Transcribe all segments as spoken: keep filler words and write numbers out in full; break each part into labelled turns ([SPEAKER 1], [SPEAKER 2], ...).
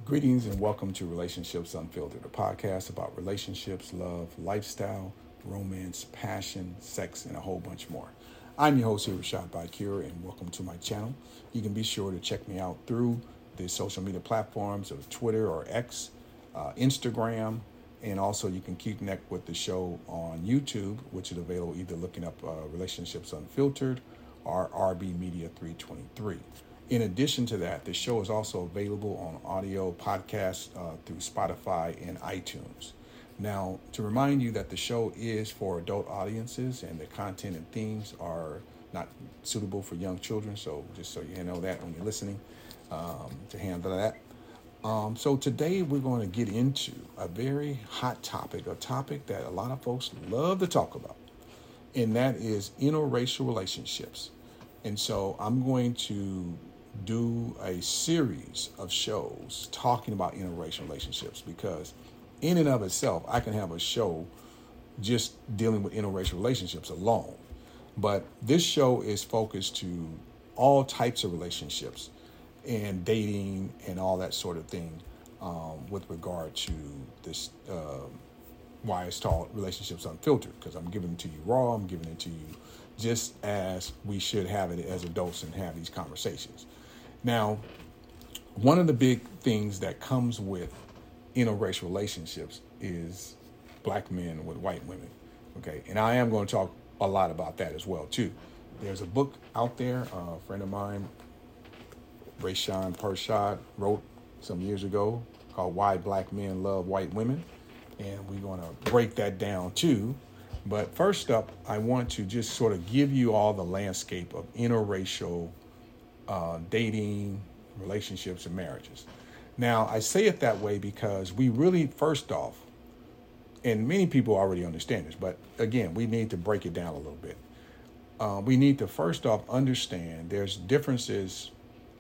[SPEAKER 1] Greetings and welcome to Relationships Unfiltered, a podcast about relationships, love, lifestyle, romance, passion, sex, and a whole bunch more. I'm your host here, Rashad Bakir, and welcome to my channel. You can be sure to check me out through the social media platforms of Twitter or X, uh, Instagram, and also you can keep connect with the show on YouTube, which is available either looking up uh, Relationships Unfiltered or R B Media three twenty-three. In addition to that, the show is also available on audio podcasts uh, through Spotify and iTunes. Now, to remind you that the show is for adult audiences and the content and themes are not suitable for young children. So just so you know that when you're listening, um, to handle that. Um, so today we're going to get into a very hot topic, a topic that a lot of folks love to talk about, and that is interracial relationships. And so I'm going to do a series of shows talking about interracial relationships because in and of itself, I can have a show just dealing with interracial relationships alone. But this show is focused to all types of relationships and dating and all that sort of thing um, with regard to this, uh, why it's called Relationships Unfiltered, because I'm giving it to you raw, I'm giving it to you just as we should have it as adults and have these conversations. Now, one of the big things that comes with interracial relationships is black men with white women, okay? And I am going to talk a lot about that as well, too. There's a book out there, uh, a friend of mine, Rayshawn Pershad, wrote some years ago called Why Black Men Love White Women, and we're going to break that down, too. But first up, I want to just sort of give you all the landscape of interracial uh, dating, relationships, and marriages. Now, I say it that way because we really, first off, and many people already understand this, but again, we need to break it down a little bit. Uh, we need to first off understand there's differences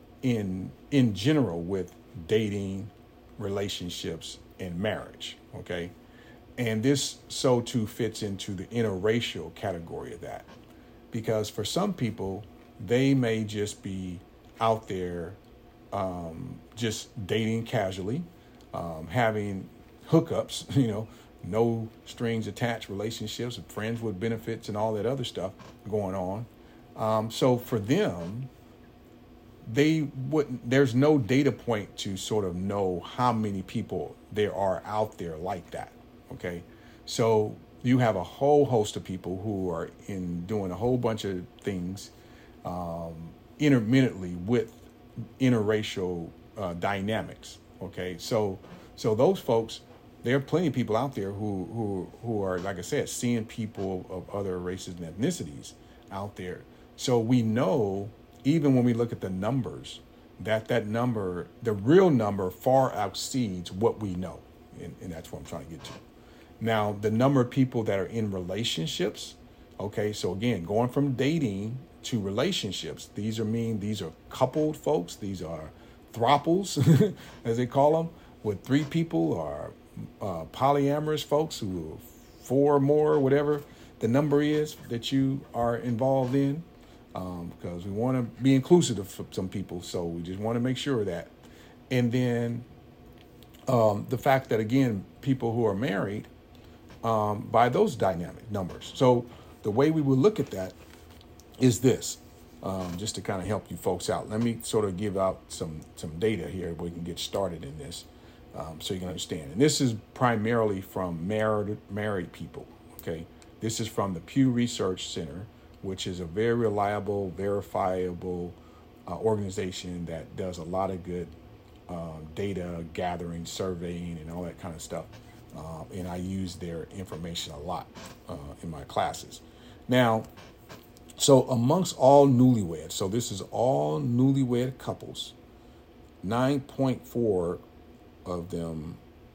[SPEAKER 1] in in general with dating, relationships, and marriage, okay? And this so too fits into the interracial category of that. Because for some people, they may just be out there um, just dating casually, um, having hookups, you know, no strings attached relationships, friends with benefits and all that other stuff going on. Um, so for them, they wouldn't, there's no data point to sort of know how many people there are out there like that. Okay, so you have a whole host of people who are in doing a whole bunch of things um, intermittently with interracial uh, dynamics. Okay, so so those folks, there are plenty of people out there who who who are, like I said, seeing people of other races and ethnicities out there. So we know, even when we look at the numbers, that that number, the real number, far exceeds what we know, and, and that's what I'm trying to get to. Now, the number of people that are in relationships, okay, so again, going from dating to relationships, these are mean, these are coupled folks, these are throuples, as they call them, with three people, or uh, polyamorous folks who are four or more, whatever the number is that you are involved in, um, because we want to be inclusive of some people, so we just want to make sure of that. And then um, the fact that, again, people who are married, Um, by those dynamic numbers. So the way we would look at that is this, um, just to kind of help you folks out. Let me sort of give out some some data here where we can get started in this, um, so you can understand. And this is primarily from married married people. Okay, this is from the Pew Research Center, which is a very reliable, verifiable uh, organization that does a lot of good uh, data gathering, surveying, and all that kind of stuff. Uh, and I use their information a lot uh, in my classes. Now, so amongst all newlyweds, so this is all newlywed couples, nine point four of them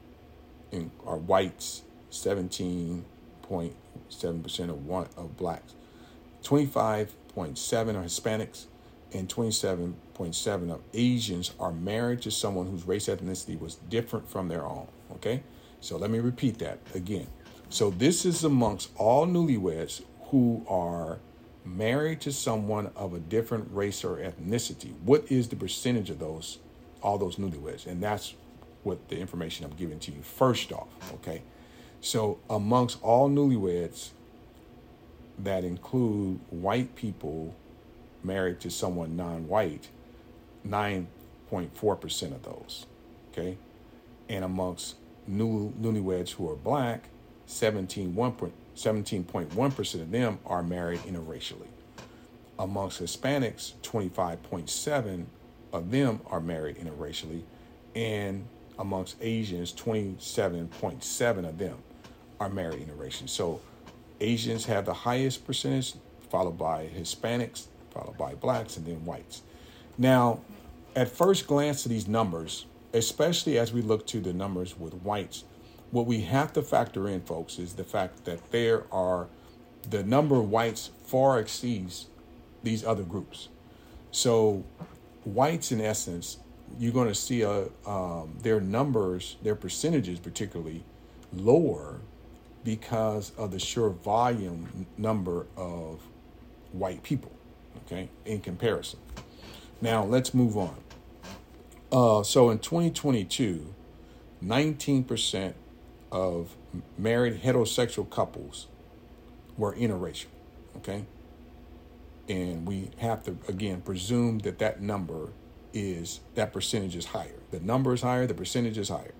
[SPEAKER 1] in, are whites, seventeen point seven percent of one of blacks, twenty-five point seven are Hispanics, and twenty-seven point seven of Asians are married to someone whose race ethnicity was different from their own, okay? So let me repeat that again. So this is amongst all newlyweds who are married to someone of a different race or ethnicity. What is the percentage of those, all those newlyweds? And that's what the information I'm giving to you first off, okay? So amongst all newlyweds that include white people married to someone non-white, nine point four percent of those, okay? And amongst new newlyweds who are black, seventeen point one percent of them are married interracially. Amongst Hispanics, twenty-five point seven of them are married interracially. And amongst Asians, twenty-seven point seven of them are married interracially. So Asians have the highest percentage, followed by Hispanics, followed by blacks, and then whites. Now, at first glance to these numbers, especially as we look to the numbers with whites, what we have to factor in, folks, is the fact that there are, the number of whites far exceeds these other groups. So whites, in essence, you're going to see a, um, their numbers, their percentages particularly, lower because of the sheer volume number of white people, okay, in comparison. Now, let's move on. Uh, so in twenty twenty-two, nineteen percent of married heterosexual couples were interracial, okay? And we have to, again, presume that that number is, that percentage is higher. The number is higher, the percentage is higher.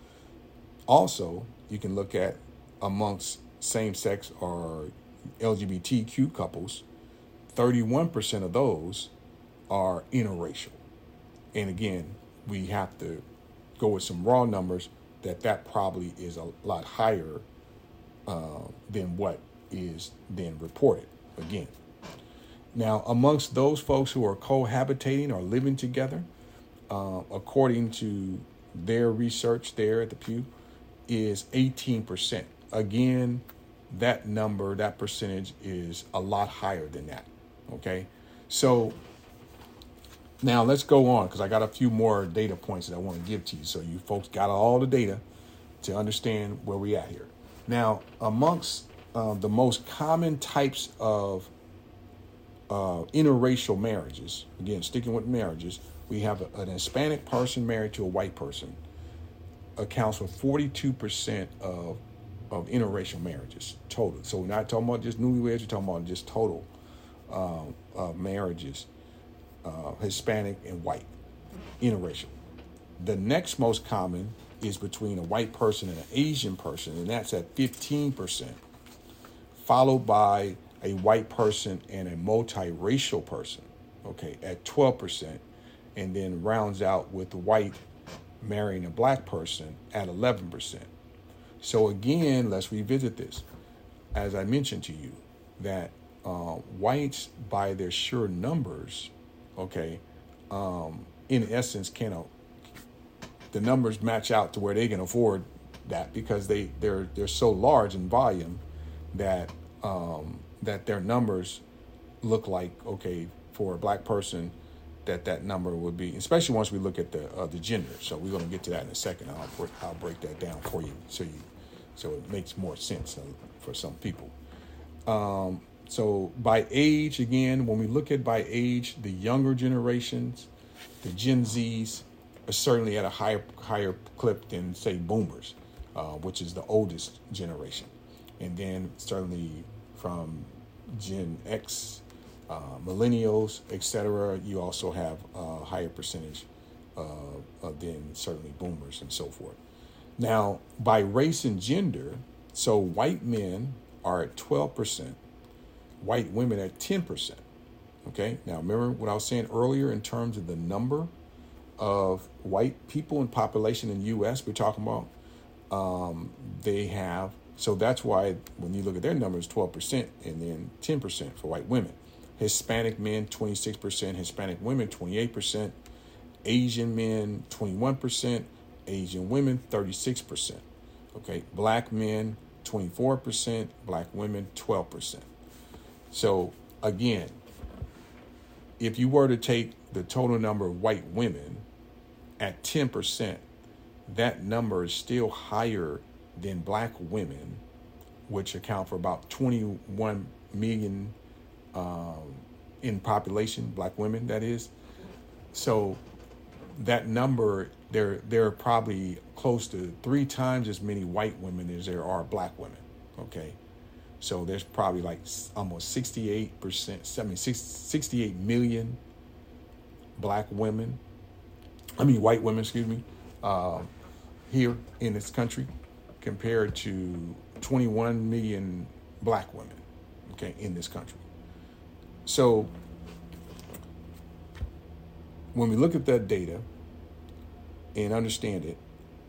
[SPEAKER 1] Also, you can look at amongst same-sex or L G B T Q couples, thirty-one percent of those are interracial. And again, we have to go with some raw numbers that that probably is a lot higher uh, than what is then reported again. Now, amongst those folks who are cohabitating or living together, uh, according to their research there at the Pew, is eighteen percent. Again, that number, that percentage is a lot higher than that, okay? So now let's go on, because I got a few more data points that I want to give to you, so you folks got all the data to understand where we at here. Now, amongst uh, the most common types of uh, interracial marriages, again, sticking with marriages, we have a, an Hispanic person married to a white person, accounts for forty-two percent of, of interracial marriages total. So we're not talking about just newlyweds, we're talking about just total uh, uh, marriages. Uh, Hispanic and white, interracial. The next most common is between a white person and an Asian person, and that's at fifteen percent, followed by a white person and a multiracial person, okay, at twelve percent, and then rounds out with the white marrying a black person at eleven percent. So again, let's revisit this. As I mentioned to you, that uh, whites, by their sheer numbers, okay, um, in essence, can uh, the numbers match out to where they can afford that, because they they're they're so large in volume that um, that their numbers look like, okay, for a black person, that that number would be, especially once we look at the uh, the gender. So we're going to get to that in a second. I'll break, I'll break that down for you, so you so it makes more sense for some people. Um, So by age, again, when we look at by age, the younger generations, the Gen Zs, are certainly at a higher higher clip than, say, boomers, uh, which is the oldest generation. And then certainly from Gen X, uh, millennials, et cetera, you also have a higher percentage uh, than certainly boomers and so forth. Now, by race and gender, so white men are at twelve percent. White women at ten percent. Okay. Now, remember what I was saying earlier in terms of the number of white people in population in the U S we're talking about. Um, they have, so that's why when you look at their numbers, twelve percent and then ten percent for white women. Hispanic men, twenty-six percent. Hispanic women, twenty-eight percent. Asian men, twenty-one percent. Asian women, thirty-six percent. Okay. Black men, twenty-four percent. Black women, twelve percent. So again, if you were to take the total number of white women at ten percent, that number is still higher than black women, which account for about twenty-one million um, in population, black women, that is. So that number, there there are probably close to three times as many white women as there are black women. Okay, so there's probably like almost sixty-eight percent, I mean, sixty-eight million black women. I mean, white women, excuse me, uh, here in this country, compared to twenty-one million black women. Okay, in this country. So when we look at that data and understand it,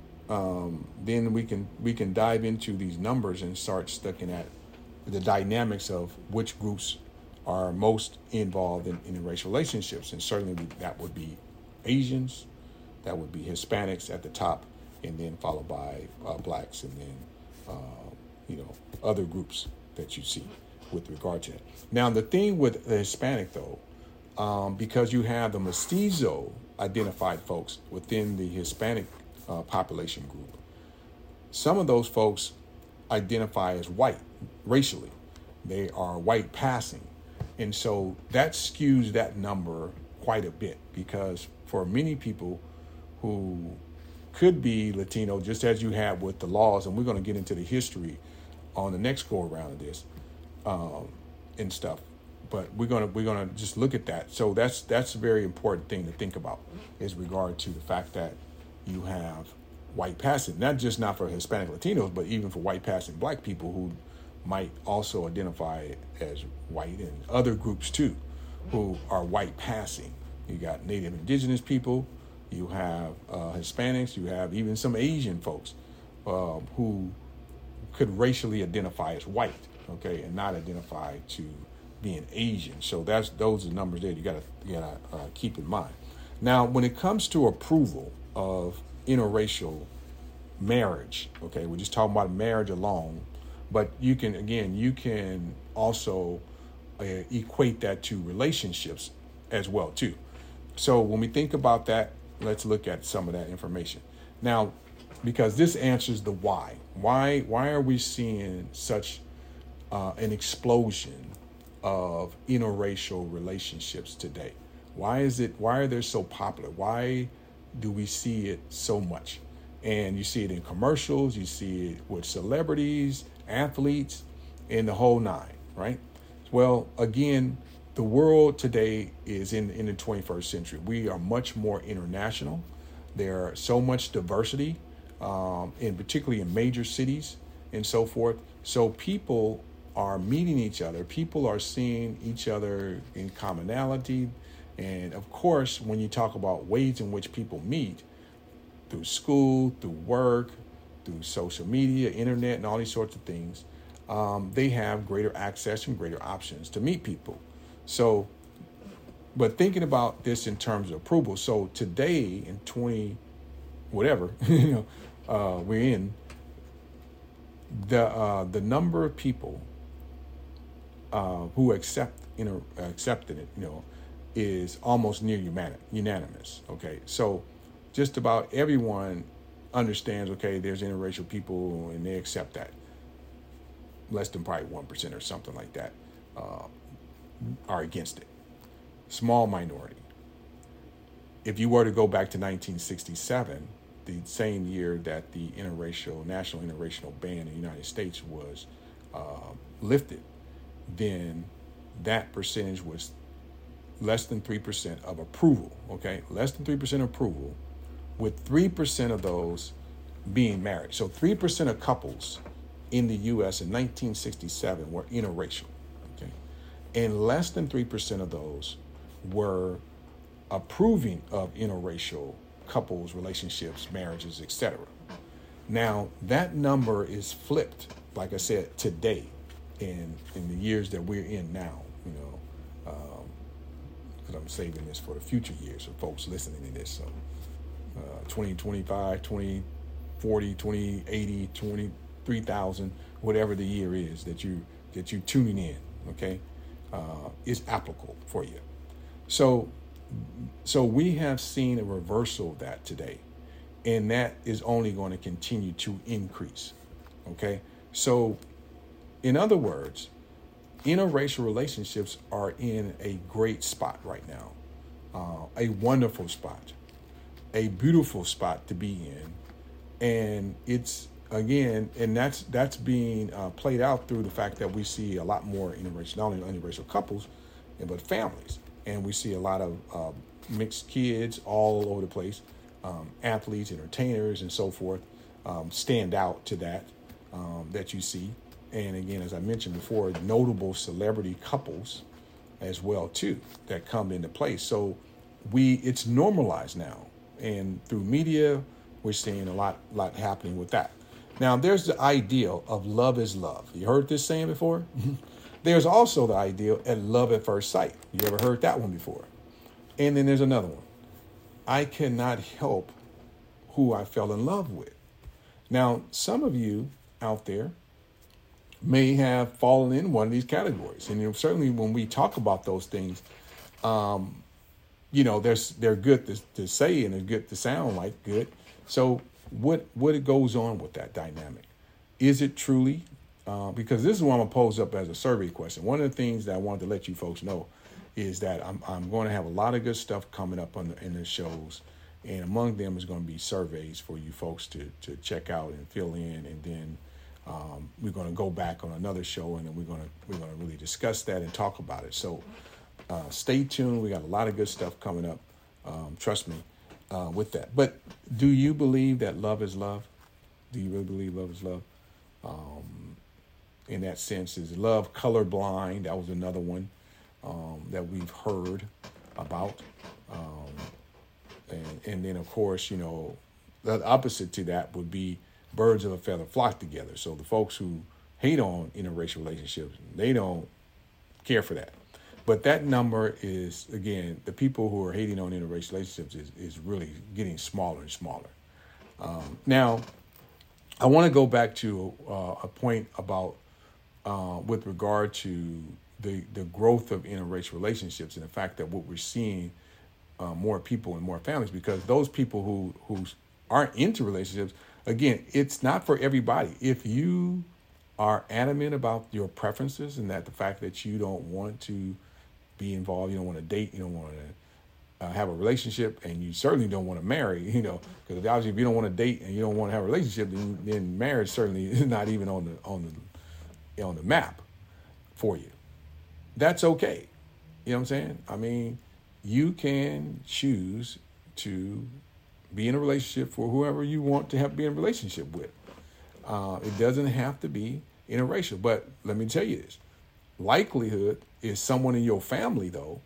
[SPEAKER 1] um, then we can we can dive into these numbers and start looking at the dynamics of which groups are most involved in interracial relationships. And certainly that would be Asians, that would be Hispanics at the top, and then followed by uh, blacks, and then uh, you know other groups that you see with regard to that. Now the thing with the Hispanic though, um, because you have the mestizo identified folks within the Hispanic uh, population group, some of those folks identify as white racially. They are white passing. And so that skews that number quite a bit, because for many people who could be Latino, just as you have with the laws, and we're going to get into the history on the next go around of this um, and stuff. But we're gonna we're gonna just look at that. So that's that's a very important thing to think about, is regard to the fact that you have white passing, not just not for Hispanic Latinos, but even for white passing black people who might also identify as white, and other groups too who are white passing. You got Native Indigenous people, you have uh, Hispanics, you have even some Asian folks uh, who could racially identify as white, okay, and not identify to being Asian. So that's those are the numbers there you gotta you gotta uh, keep in mind. Now, when it comes to approval of interracial marriage, okay, we're just talking about marriage alone, but you can again you can also uh, equate that to relationships as well too. So when we think about that, let's look at some of that information now, because this answers the why. Why why are we seeing such uh, an explosion of interracial relationships today? Why is it? Why are they so popular? Why do we see it so much? And you see it in commercials, you see it with celebrities, athletes, and the whole nine, right? Well, again, the world today is in, in the twenty-first century. We are much more international. There's so much diversity, um, and particularly in major cities and so forth. So people are meeting each other. People are seeing each other in commonality. And of course, when you talk about ways in which people meet, through school, through work, through social media, internet, and all these sorts of things, um, they have greater access and greater options to meet people. So, but thinking about this in terms of approval, so today in twenty, whatever, you know, uh, we're in, the uh, the number of people uh, who accept, you know, accepted it, you know, is almost near unanimous. Okay, so just about everyone understands, okay, there's interracial people and they accept that. Less than probably one percent or something like that uh, are against it. Small minority. If you were to go back to nineteen sixty-seven, the same year that the interracial, national interracial ban in the United States was uh, lifted, then that percentage was less than three percent of approval, okay? Less than three percent approval, with three percent of those being married. So three percent of couples in the U S in nineteen sixty-seven were interracial, okay? And less than three percent of those were approving of interracial couples, relationships, marriages, et cetera. Now, that number is flipped, like I said, today, in, in the years that we're in now, you know, um, because I'm saving this for the future years of folks listening to this. So uh, twenty twenty-five, twenty forty, twenty eighty, twenty-three thousand, whatever the year is that you that you tuning in, okay, uh, is applicable for you. So, so we have seen a reversal of that today, and that is only going to continue to increase, okay? So, in other words, interracial relationships are in a great spot right now, uh, a wonderful spot. a beautiful spot to be in. And it's, again, and that's that's being uh, played out through the fact that we see a lot more interracial, not only interracial couples, but families. And we see a lot of uh, mixed kids all over the place, um, athletes, entertainers, and so forth um, stand out to that, um, that you see. And again, as I mentioned before, notable celebrity couples as well, too, that come into place. So we it's normalized now. And through media, we're seeing a lot, lot happening with that. Now, there's the ideal of love is love. You heard this saying before? There's also the ideal of love at first sight. You ever heard that one before? And then there's another one. I cannot help who I fell in love with. Now, some of you out there may have fallen in one of these categories. And you know, certainly when we talk about those things, um, you know, there's, they're good to, to say and they're good to sound like good. So what what it goes on with that dynamic? Is it truly? Uh, because this is what I'm going to pose up as a survey question. One of the things that I wanted to let you folks know is that I'm, I'm going to have a lot of good stuff coming up on the, in the shows. And among them is going to be surveys for you folks to, to check out and fill in. And then um, we're going to go back on another show and then we're going to we're going to really discuss that and talk about it. So uh, stay tuned. We got a lot of good stuff coming up. Um, trust me uh, with that. But do you believe that love is love? Do you really believe love is love? Um, in that sense, is love colorblind? That was another one um, that we've heard about. Um, and, and then, of course, you know, the opposite to that would be birds of a feather flock together. So the folks who hate on interracial relationships, they don't care for that. But that number is, again, the people who are hating on interracial relationships is, is really getting smaller and smaller. Um, now, I want to go back to uh, a point about uh, with regard to the, the growth of interracial relationships and the fact that what we're seeing uh, more people and more families, because those people who, who aren't into relationships, again, it's not for everybody. If you are adamant about your preferences and that the fact that you don't want to be involved, you don't want to date, you don't want to uh, have a relationship, and you certainly don't want to marry, you know, because obviously if you don't want to date and you don't want to have a relationship, then, then marriage certainly is not even on the on the on the map for you. That's okay. You know what I'm saying? I mean, you can choose to be in a relationship for whoever you want to have be in a relationship with. Uh, it doesn't have to be interracial. But let me tell you this. Likelihood is someone in your family, though,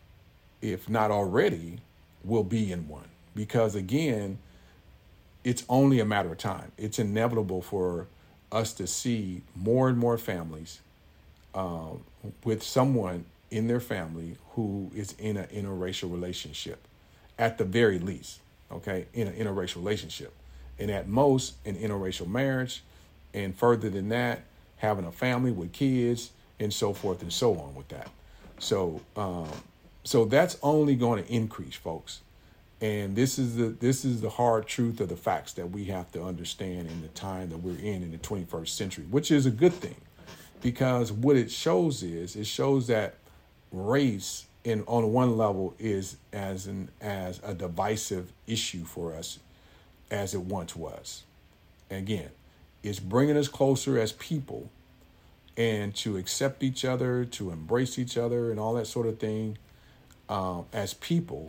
[SPEAKER 1] if not already, will be in one. Because, again, it's only a matter of time. It's inevitable for us to see more and more families um, with someone in their family who is in an interracial relationship, at the very least, okay, in an interracial relationship. And at most, an interracial marriage, and further than that, having a family with kids, and so forth and so on with that. So, um, so that's only going to increase, folks. And this is the this is the hard truth of the facts that we have to understand in the time that we're in in the twenty-first century, which is a good thing, because what it shows is it shows that race, in on one level, is as an as a divisive issue for us as it once was. And again, it's bringing us closer as people, and to accept each other, to embrace each other, and all that sort of thing um, as people.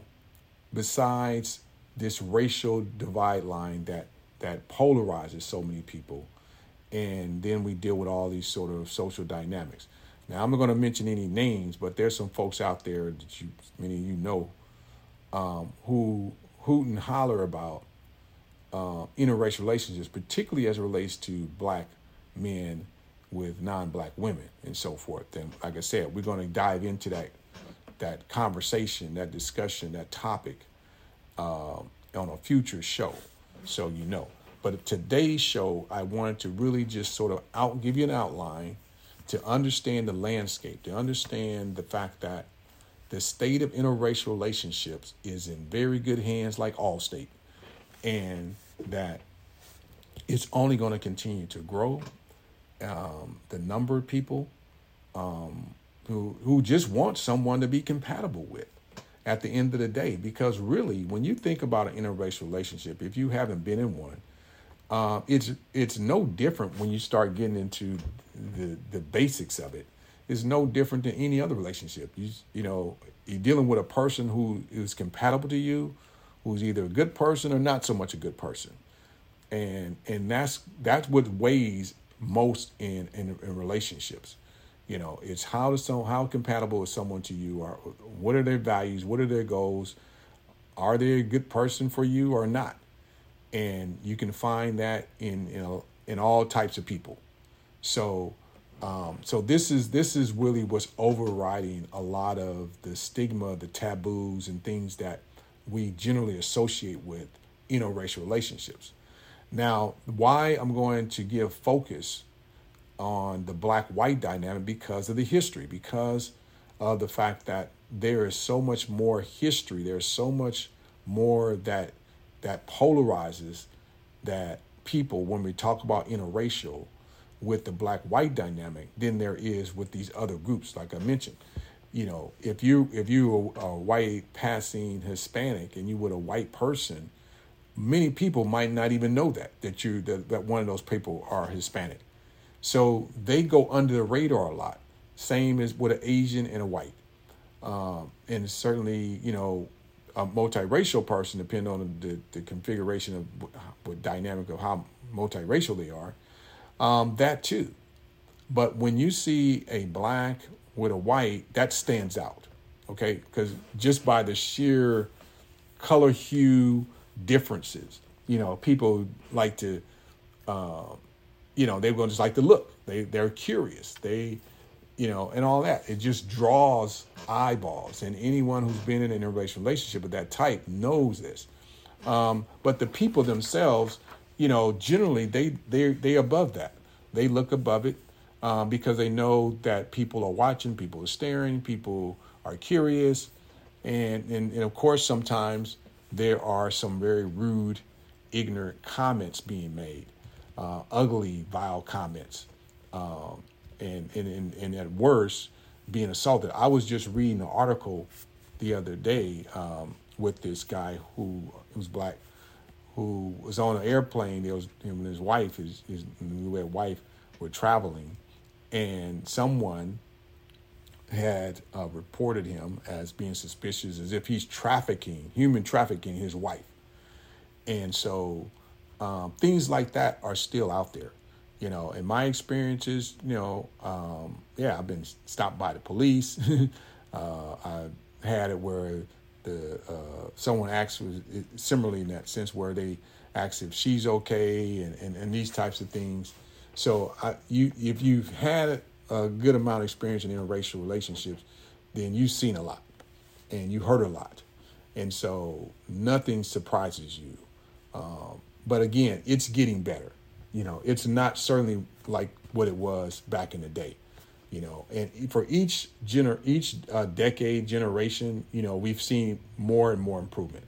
[SPEAKER 1] Besides this racial divide line that that polarizes so many people, and then we deal with all these sort of social dynamics. Now, I'm not going to mention any names, but there's some folks out there that you, many of you know, um, who hoot and holler about uh, interracial relationships, particularly as it relates to black men with non-black women and so forth. And like I said, we're going to dive into that that conversation, that discussion, that topic uh, on a future show, so you know. But today's show, I wanted to really just sort of out give you an outline to understand the landscape, to understand the fact that the state of interracial relationships is in very good hands, like Allstate, and that it's only going to continue to grow. Um, the number of people um, who who just want someone to be compatible with, at the end of the day. Because really, when you think about an interracial relationship, if you haven't been in one, uh, it's it's no different when you start getting into the the basics of it. It's no different than any other relationship. You you know, you're dealing with a person who is compatible to you, who's either a good person or not so much a good person. And and that's that's what weighs most in, in, in relationships. You know, it's how to so how compatible is someone to you, or what are their values, what are their goals, are they a good person for you or not? And you can find that in you know in all types of people. So um, so this is this is really what's overriding a lot of the stigma, the taboos, and things that we generally associate with interracial relationships. Now, why I'm going to give focus on the black-white dynamic, because of the history, because of the fact that there is so much more history, there's so much more that that polarizes that people when we talk about interracial with the black-white dynamic than there is with these other groups, like I mentioned. You know, if you if you are a white passing Hispanic and you with a white person, many people might not even know that that you that, that one of those people are Hispanic. So they go under the radar a lot. Same as with an Asian and a white. Um, and certainly, you know, a multiracial person, depending on the, the configuration of what dynamic of how multiracial they are, um, that too. But when you see a black with a white, that stands out, okay? Because just by the sheer color hue differences, you know, people like to, uh, you know, they're going to just like to look. They, they're curious. They, you know, and all that. It just draws eyeballs. And anyone who's been in an interracial relationship of that type knows this. Um, but the people themselves, you know, generally they they they above that. They look above it um, because they know that people are watching, people are staring, people are curious, and and, and of course sometimes there are some very rude, ignorant comments being made, uh, ugly, vile comments, um, and, and and and at worst being assaulted. I was just reading an article the other day um, with this guy who who's black, who was on an airplane. There was him and his wife, his, his newlywed wife, were traveling, and someone had uh, reported him as being suspicious, as if he's trafficking, human trafficking his wife. And so um, things like that are still out there. You know, in my experiences, you know, um, yeah, I've been stopped by the police. uh, I had it where the uh, someone asked, was similarly in that sense, where they asked if she's okay, and, and, and these types of things. So I, you, if you've had a good amount of experience in interracial relationships, then you've seen a lot and you heard a lot. And so nothing surprises you. Um, but again, it's getting better. You know, it's not certainly like what it was back in the day, you know, and for each gener each uh, decade, generation, you know, we've seen more and more improvement.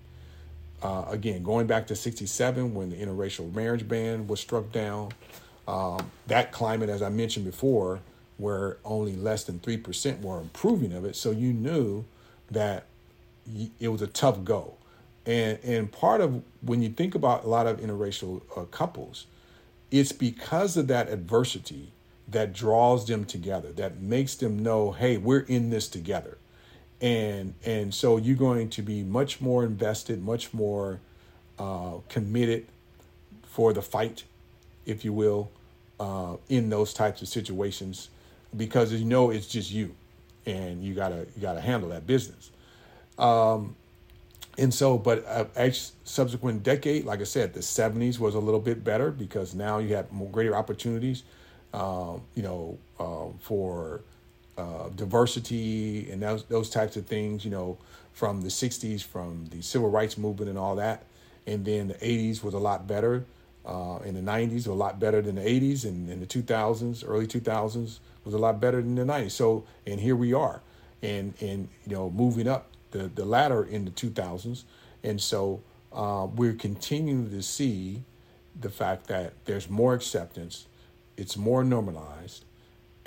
[SPEAKER 1] Uh, again, going back to sixty-seven, when the interracial marriage ban was struck down, um, that climate, as I mentioned before, where only less than three percent were improving of it. So you knew that it was a tough go. And, and part of when you think about a lot of interracial uh, couples, it's because of that adversity that draws them together, that makes them know, hey, we're in this together. And and so you're going to be much more invested, much more uh, committed for the fight, if you will, uh, in those types of situations, because you know it's just you, and you gotta you gotta handle that business. Um, And so, but uh, each subsequent decade, like I said, the seventies was a little bit better because now you have more greater opportunities, um, you know, uh, for uh, diversity and those, those types of things, you know, from the sixties, from the civil rights movement and all that. And then the eighties was a lot better. Uh, in the nineties, a lot better than the eighties. And in the two thousands, early two thousands was a lot better than the nineties. So, and here we are. And, and you know, moving up the, the ladder in the two thousands. And so uh, we're continuing to see the fact that there's more acceptance, it's more normalized,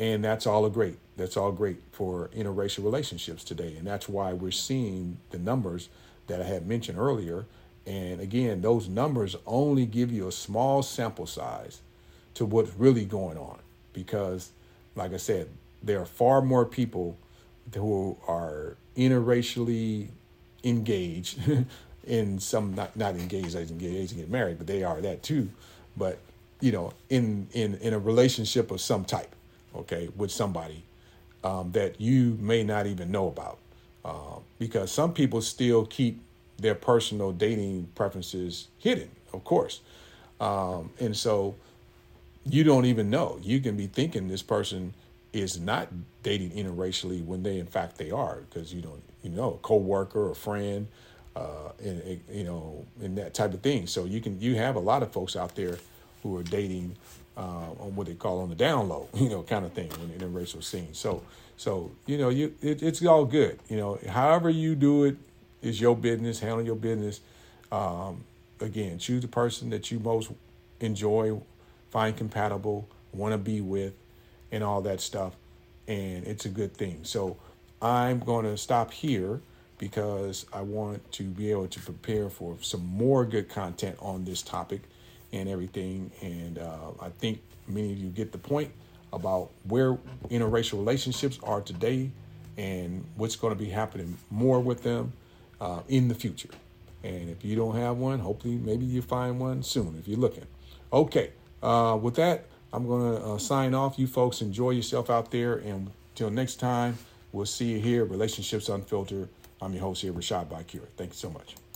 [SPEAKER 1] And that's all a great. That's all great for interracial relationships today. And that's why we're seeing the numbers that I had mentioned earlier. And again, those numbers only give you a small sample size to what's really going on. Because, like I said, there are far more people who are interracially engaged in some, not, not engaged as engaged to get married, but they are that too. But, you know, in, in, in a relationship of some type, okay, with somebody um, that you may not even know about. Uh, because some people still keep their personal dating preferences hidden, of course. Um, and so you don't even know. You can be thinking this person is not dating interracially when they, in fact, they are, because you don't, you know, a coworker, a friend, uh, and, you know, and that type of thing. So you can, you have a lot of folks out there who are dating uh, on what they call on the down low, you know, kind of thing in the interracial scene. So, so you know, you it, it's all good. You know, however you do it is your business. Handle your business. Um, again, choose the person that you most enjoy, find compatible, want to be with, and all that stuff. And it's a good thing. So I'm going to stop here because I want to be able to prepare for some more good content on this topic and everything. And uh, I think many of you get the point about where interracial relationships are today and what's going to be happening more with them uh, in the future. And if you don't have one, hopefully maybe you find one soon if you're looking. Okay, uh, with that, I'm going to uh, sign off. You folks enjoy yourself out there. And until next time, we'll see you here, Relationships Unfiltered. I'm your host here, Rashad Bakir. Thank you so much.